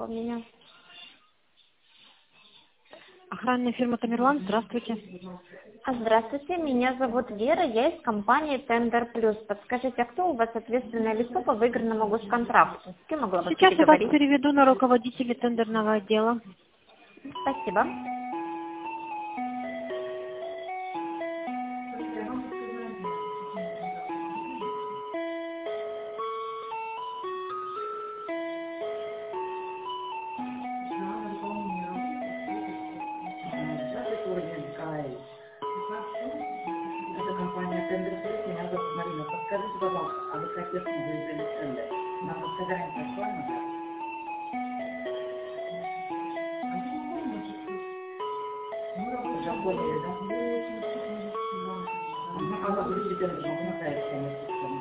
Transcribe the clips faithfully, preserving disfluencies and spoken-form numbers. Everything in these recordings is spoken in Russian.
меня. Охранная фирма Тамерлан, здравствуйте. А, Здравствуйте, меня зовут Вера, я из компании Тендер Плюс. Подскажите, а кто у вас ответственное лицо по выигранному госконтракту? С кем могла бы Сейчас я вас переговорить? переведу на руководителя тендерного отдела. Спасибо. Здравствуйте, Николаевич. Это компания Тендер Плюс. Меня зовут Марина. Подскажите, пожалуйста, а вы как если выиграли тендер? Нам подсказание актуально, да? Уже поняли, да? Ага, а вот вы тендер могу направить комиссию, потому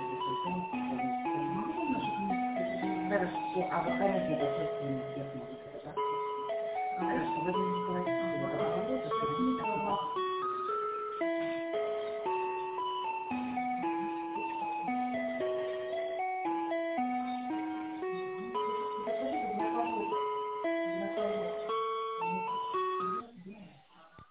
что хорошо, а вы, конечно, посредственно всех могу, да? Хорошо, Владимир Николаевич, спасибо.